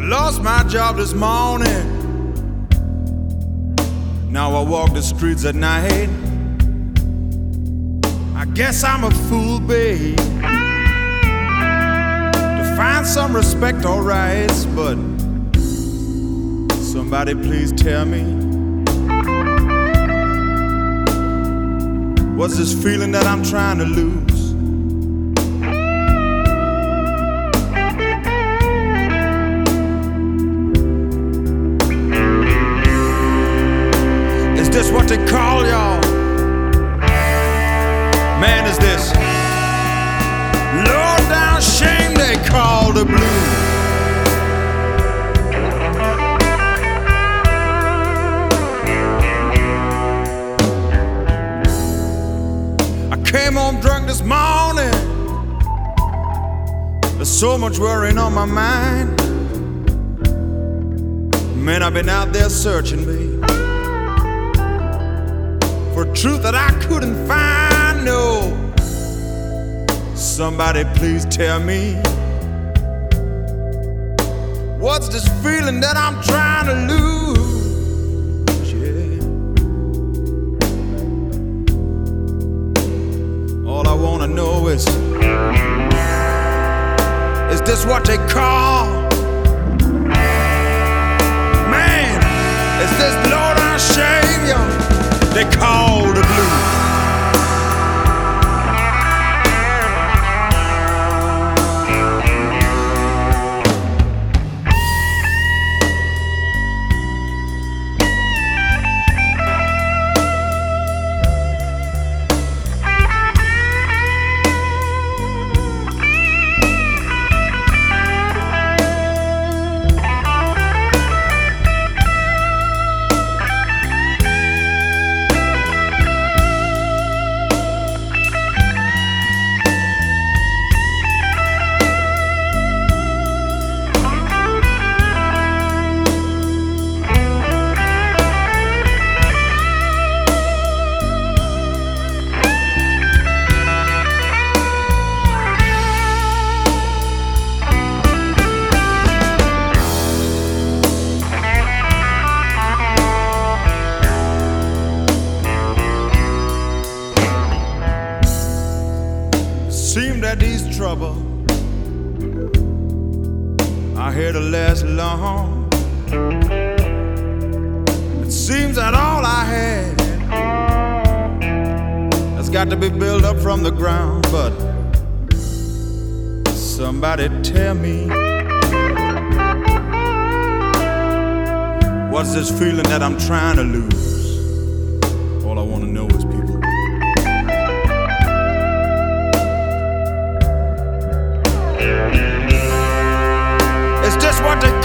Lost my job this morning. Now I walk the streets at night. I guess I'm a fool, babe, to find some respect or rights, but somebody please tell me, what's this feeling that I'm trying to lose? Is this what they call y'all? Man, is this low down shame they call the blues? I came home drunk this morning. There's so much worrying on my mind. Man, I've been out there searching, babe, for truth that I couldn't find. No, somebody please tell me, what's this feeling that I'm trying to lose? Yeah. All I wanna know is this what they call? Man, is this low down shame, yo? They call the blues. Seemed that these trouble are here to last long. It seems that all I had has got to be built up from the ground. But somebody tell me, what's this feeling that I'm trying to lose? All I want to know is, people, is this what they